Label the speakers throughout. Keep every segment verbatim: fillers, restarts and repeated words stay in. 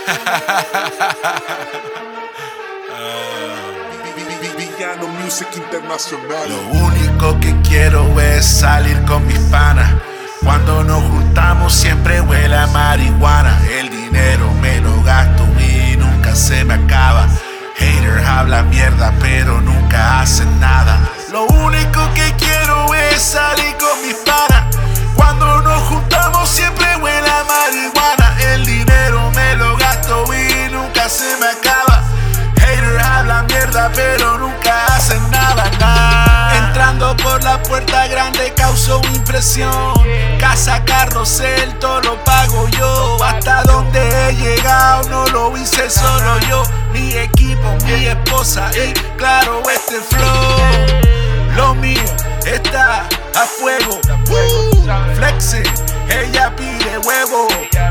Speaker 1: Villano Music Internacional.
Speaker 2: Lo único que quiero es salir con mis panas. Cuando nos juntamos siempre huele a marihuana. El dinero me lo gasto y nunca se me acaba. Haters hablan mierda pero nunca hacen nada. Lo único que quiero es salir con mis panas. Cuando nos juntamos siempre huele a marihuana. El dinero me lo gasto y nunca se me acaba. Haters hablan mierda pero nunca hacen nada, nada. Entrando por la puerta grande causó impresión. Casa, carrocel, todo lo pago yo. Hasta donde he llegado no lo hice solo yo. Mi equipo, mi esposa y claro este flow. Lo mío está a fuego. Uh, flexing, ella pide huevo.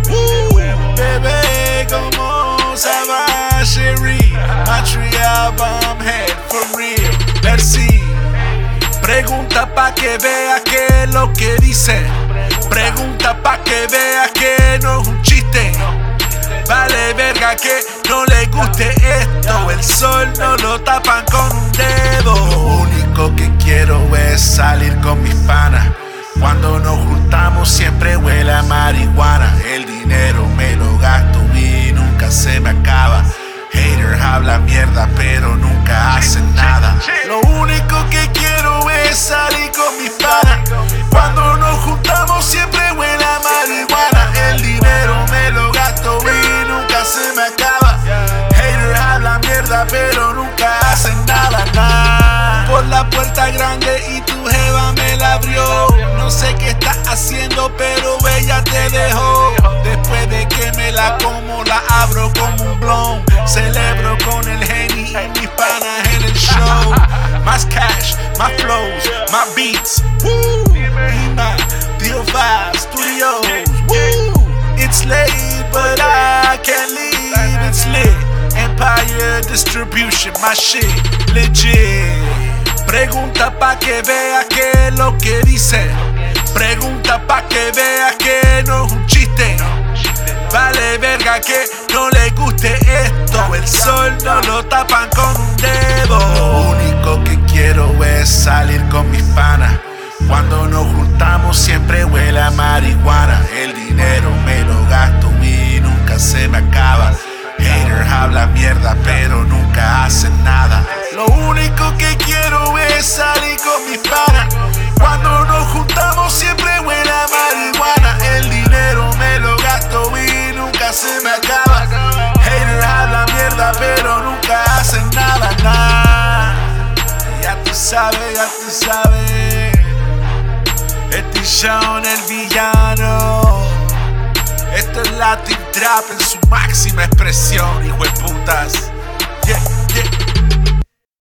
Speaker 2: Uh, bebé como Savage, Montreal bomb head for real. Merci. Pregunta pa' que vea que es lo que dice. Pregunta pa' que vea que no es un chiste. Vale verga que no le guste esto. El sol no lo tapan con un dedo. Lo único que quiero es salir con mis panas. Cuando nos juntamos siempre huele a marihuana. El dinero me lo gasto y nunca se me acaba. Haters hablan mierda pero nunca hacen nada. Lo único que quiero es salir con mis panas. Cuando nos juntamos siempre huele a marihuana. El dinero me lo gasto y nunca se me acaba. Haters hablan mierda pero nunca hacen nada, nada. Por la puerta grande y tu jeva me la abrió. No sé qué estás haciendo pero ella te dejó. Después de que me la como la abro como un blon. Celebro con el Henny y mis panas en el show. Más cash, más flows, más beats. Woo, Ima, Dio five Studios. Woo, it's late but I can't leave. It's lit. Empire Distribution, my shit legit. Pregunta pa' que vea que es lo que dice. Pregunta pa' que vea que no es un chiste. Vale verga que no le guste esto. El sol no lo tapan con un dedo. Lo único que quiero es salir con mis panas. Cuando nos juntamos siempre huele a marihuana. El dinero me lo gasto y nunca se me acaba. Haters hablan mierda pero nunca hacen nada. Lo único que quiero es salir con mis panas. Cuando nos juntamos siempre huele a marihuana. El dinero me lo gasto y nunca se me acaba. Haters hablan mierda pero nunca hacen nada, nada. Ya tú sabes, ya tú sabes. Este Sean el villano. Esto es Latin Trap en su máxima expresión, hijo de putas. Yeah, yeah.